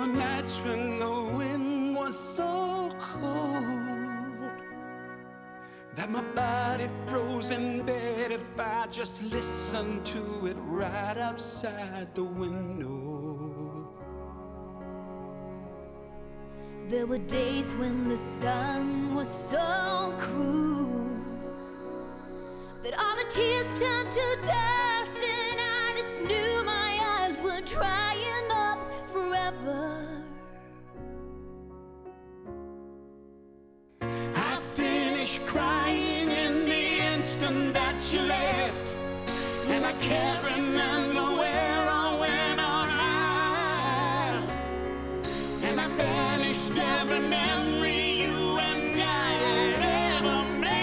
were nights when the wind was so cold that my body froze in bed if I just listened to it right outside the window. There were days when the sun was so cruel that all the tears turned to dust, and I just knew my eyes were drying up forever. I finished crying in the instant that you left, and I can't remember where or when or how, and I banished every memory you and I had ever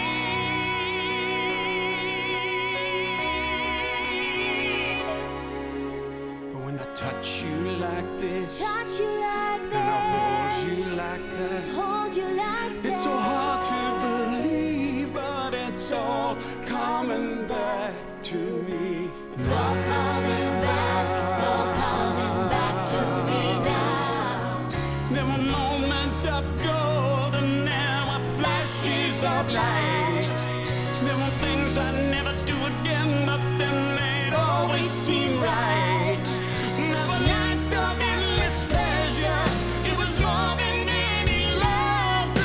made. But when I touch you like this, and I hold you like that, it's so hard to believe, but it's all coming back to me. It's all coming back, it's all coming back to me now. There were moments of gold and there were flashes of light. There were things I'd never do again, but then they'd always seem right. There were nights of endless pleasure. It was more than any love's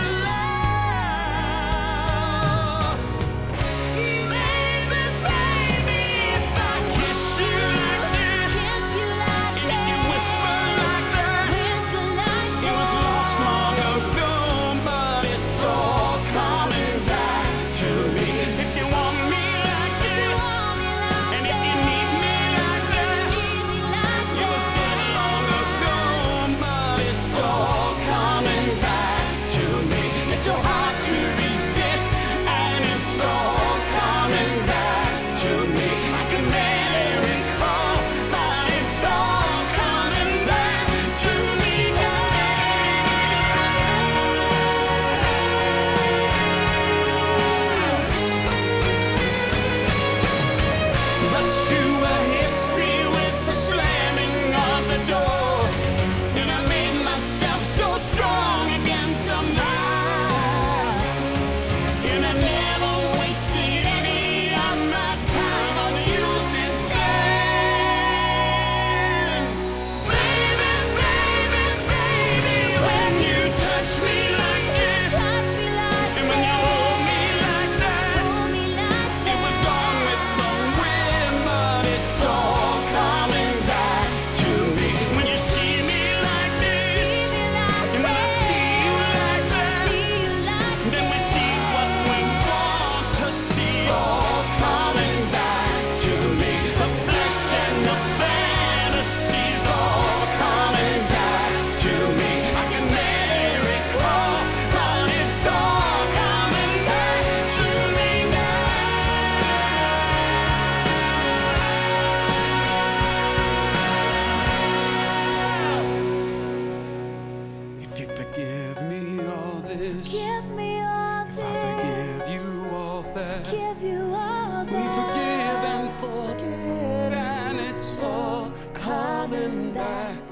love. Baby, baby, if I kiss you like this, and if you whisper like that, it was lost long ago, but it's all coming back to me. If you want me like this, and if you need me like that, it was dead long ago, but it's all coming back to me. It's so hard to resist, and it's all coming back to me. I can barely recall, but it's all coming back to me now. But you were history with the slamming of the door, and I made myself so strong again somehow, and I never wasted any of my time on you since then. Baby, baby, baby, when you touch me like this, and when you hold me like that, it was gone with the wind, but it's all coming back to me. When you see me like this, and when I see you like that, then we see what we want to see. All coming back to me. The flesh and the fantasies all coming back to me. I can barely recall, but it's all coming back to me now. If you forgive me all this, Give me all if I forgive you all that, give you all we forgive and forget, and it's all coming back